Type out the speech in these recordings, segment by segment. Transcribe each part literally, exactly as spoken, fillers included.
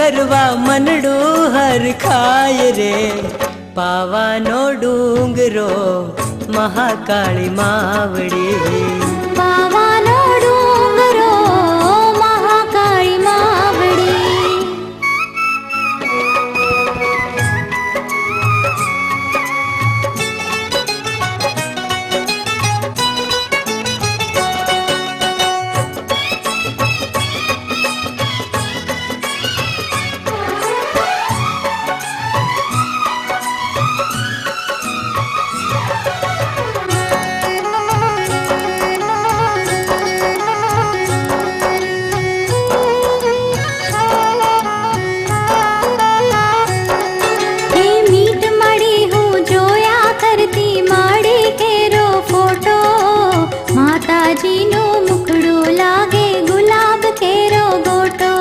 કરવા મનડું હર ખાય રે પાવાનો ડુંગરો મહાકાળી માવડી પાવાનો ડુંગરો મહાકાળી માવડી માતાજીનો મુખડો લાગે ગુલાબ કેરો ગોટો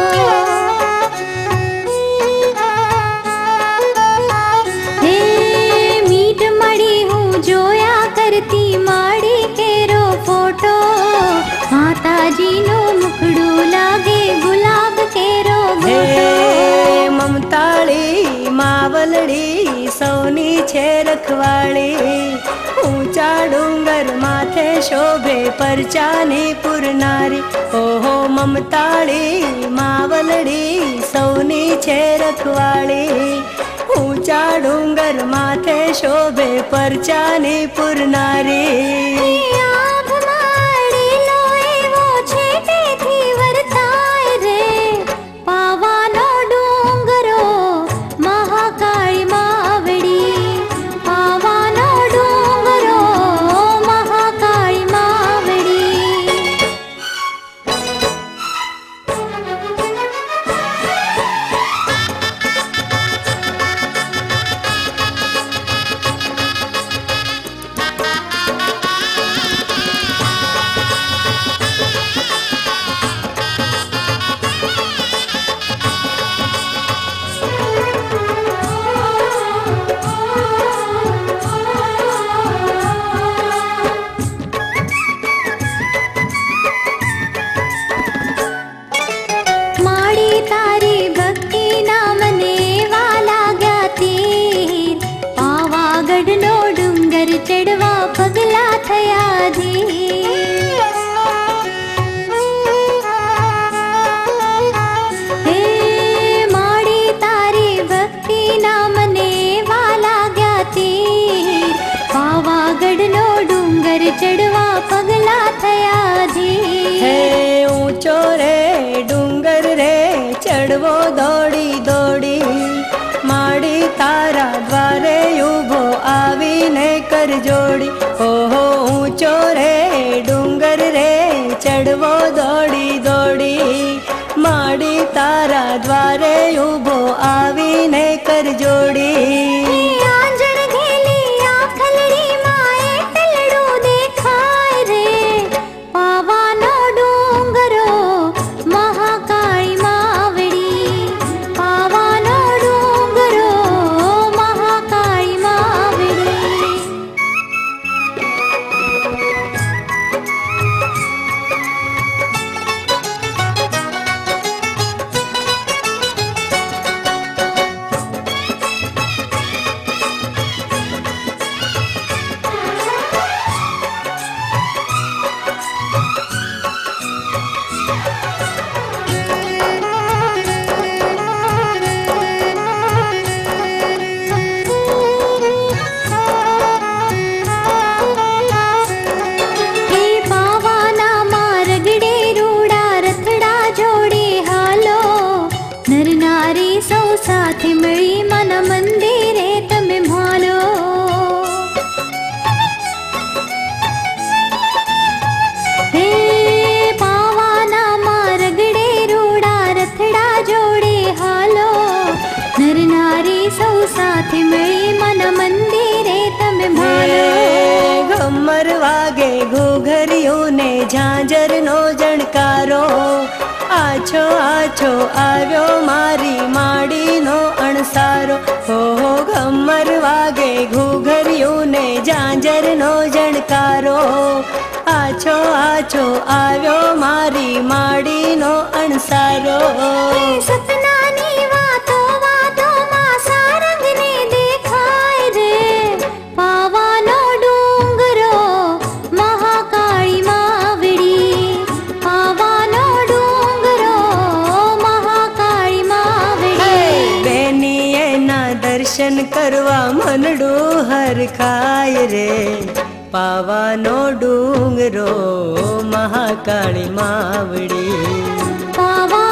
હે મીઠ મળી હું જોયા કરતી માડી કેરો ફોટો માતાજીનો મુખડો લાગે ગુલાબ કેરો ગોટો મમતાળી માવલડી સૌની છે રખવાળી ઊંચા ડુંગર માથે શોભે પરચાની પુરનારી ઓહો મમતાળી માવલડી સૌની છે રખવાળી ઊંચા ડુંગર માથે શોભે પરચાની પુરનારી ચડવા પગલા થયા હે માડી તારી ભક્તિ ના મને વાલા ગયા પાવાગઢનો ડુંગર ચડવા પગલા થયા હે ઊંચો રે ડુંગર રે ચડવો દોડી દોડી માડી તારા દ્વારે ઉભો આવીને કર જોડી ઓહો ઊંચો રે ડુંગર રે ચડવો દોડી દોડી માડી તારા દ્વારે ઉભો આવીને કર જોડી સાથે મળી માના મંદિરે તમે ભાલો હે પાવાના મારગડે રોડા રથડા જોડે હાલો નર નારી સૌ સાથે મળી માના મંદિરે તમે ભાલો ઘમર વાગે ઘોઘરીઓને ઝાંઝરનો જણકારો આછો આછો આવ્યો મારી માડીનો અણસારો હો ઘમર વાગે ઘૂઘરિયુંને ઝાંઝરનો જણકારો આછો આછો આવ્યો મારી માડીનો અણસારો સતનાની દર્શન કરવા મનડું હરખાય રે પાવાનો ડુંગરો મહાકાળી માવડી પાવા